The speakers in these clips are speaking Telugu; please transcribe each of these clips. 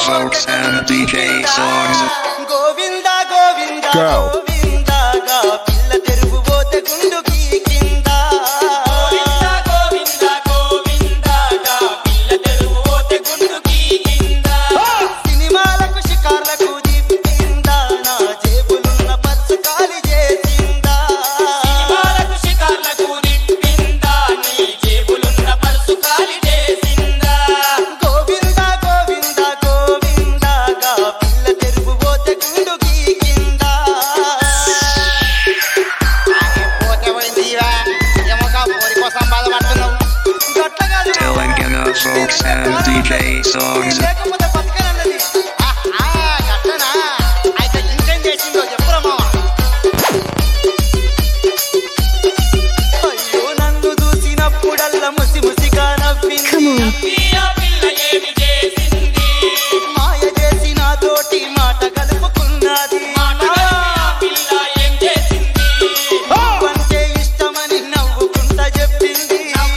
folks and DJ songs. Govinda, Govinda, Go. Govinda, ga pilla teruvu bote gundu ki kinda. Govinda, Govinda, Govinda, ga pilla teruvu bote gundu ki kinda. Cinemaలకు షికార్లకు దీపిందా నా జేబులున్న పర్సు ఖాళీ చేసిందా. సినిమాలకు షికార్లకు దీపిందా నీ జేబులున్న పర్సు ఖాళీ చేసిందా. గోవిందా గోవిందా గోవిందా గా పిల్ల తెరువు పోతే గుండు గీకిందా. పోతే పోయిందివా ఏమోగా పోరి కోసం బాధపడుతున్నావు. గట్లగాదు Telangana folks and DJ songs. లేకపోతే బతకనన్నది. గట్లనా అయితే ఇంకేం చేసిందో చెప్పురా మావా. అయ్యో నన్ను చూసినప్పుడల్లా ముసి ముసిగా నవ్వింది. ఆ పిల్ల ఏమి చేసింది మాయ చేసి నాతోటి మాట కలుపుకున్నది. నువ్వంటే ఇష్టమని నవ్వుకుంటా చెప్పింది.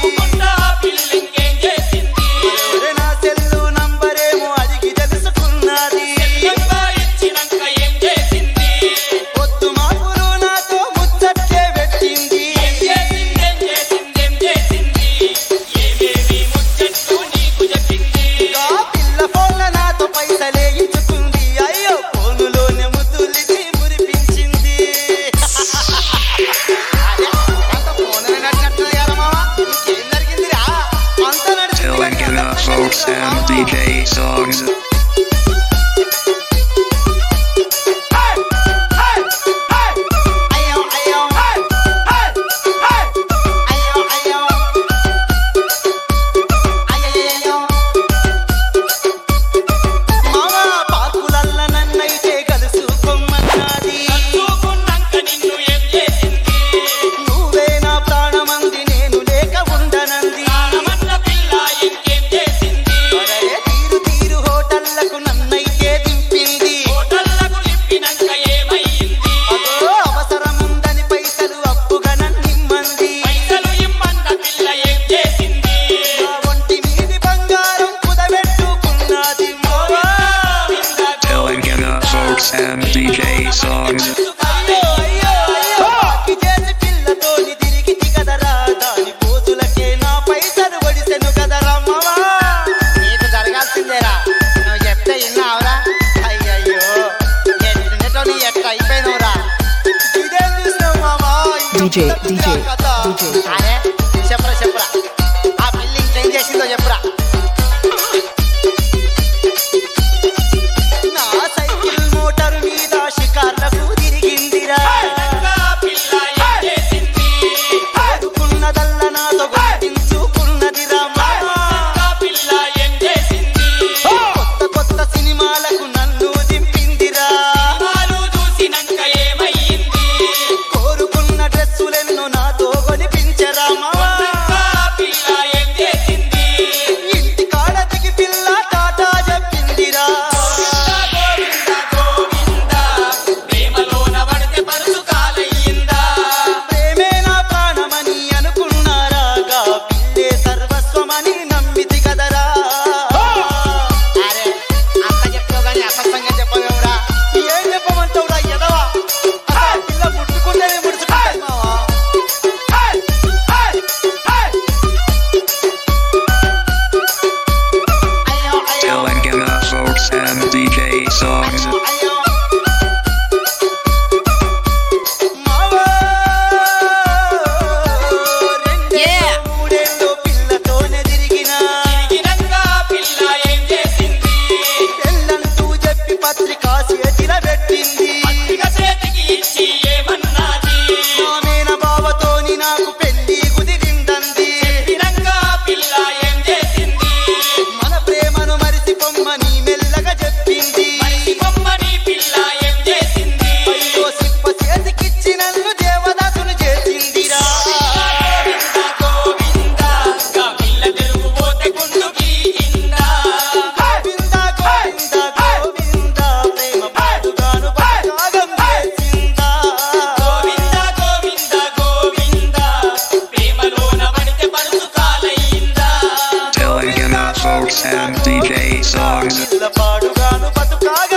ఒరే నా సెల్లు నంబరేమో అడిగి తెలుసుకున్నది. పొద్దు మాపులు నాతో ముచ్చట్లే పెట్టింది. ఆ పిల్ల ఫోన్ల నాతో పైసలే ఇచ్చుకుంది. అయ్యో ఫోనులోనే ముద్దులిచ్చి మురిపించింది. అదే అంత ఫోన్ నడిచినట్టు మావా ఇంకేం జరిగిందిరా అంత Telangana folks and DJ songs. అయ్యో అయ్యో అయ్యో అయ్యో అయ్యయ్యో మావా పాకులల్ల నన్నైతే కలుసుకోమన్నది. నువ్వే నా ప్రాణమంది నేను లేక ఉండనంది. అరే తీరు తీరు హోటళ్లకు నన్నైతే దింపింది. అదో అవసరముందని పైసలు అప్పుగా నన్నిమ్మంది. నా ఒంటి మీది బంగారం కుదబెట్టుకున్నది. మావా Telangana folks and DJ songs. అయ్యో అయ్యో అయ్యో బాకి చేసి పిల్లతోని తిరిగితి కదరా. దాని పోతులకే నా పైసలు ఒడిసెను కదరా మావా. నీకు జరగాల్సిందేరా నువ్వు చెప్తే విన్నావురా. అయ్యయ్యో ఎట్లా నీ ఎట్లా అయిపోయినవురా. ఇదేం చూసినావు మావా. DJ, DJ, DJ. అరే చెప్పరా చెప్పరా ఆ బిల్డింగ్ ఏం చేసిందో చెప్పరా. నా సైకిల్ మోటార్ మీద షికార్లకు తిరిగిందిరా. కోరుకున్నదల్లా నాతో గుర్తించుకున్నదిరా మావా. కొత్త కొత్త సినిమాలకు నన్ను దింపిందిరా. కోరుకున్న డ్రెస్సులెన్నో నాతో కొనిపించరా మావా. ఇంటి కాడ దిగి పిల్ల టాటా చెప్పిందిరా. ప్రేమే నా ప్రాణమని అనుకున్నారా. గా పిల్లే సర్వస్వమని నమ్మితి కదరా. అరే అక్క చెప్తావు కానీ అసత్యంగా చెప్పవేవురా. ఏం చెప్పమంటావురా ఎదవా. అసలు పిల్ల ముట్టుకుంటేనే ముడుచుకుంటాయి మావా. అయ్యో అయ్యో Telangana folks and DJ songs. అయ్యో మావా రెండేళ్ళో మూడేళ్ళో పిల్లతోనే తిరిగినా. పెళ్ళంటూ చెప్పి పత్రిక చేతిలో పెట్టింది. నామేన బావతోని నాకు పెళ్లి కుదిరిందంది. మన ప్రేమను మరిసి పొమ్మని మెల్లగా చెప్పింది. అయ్యో సిప్ప చేతికిచ్చి నన్ను దేవదాసును చేసిందిరా. గోవిందా గోవిందా గోవిందా ప్రేమ పాడుగాను పరాగం చేసిందా. Telangana folks and DJ songs. పిల్ల పాడుగాను బతుకాగా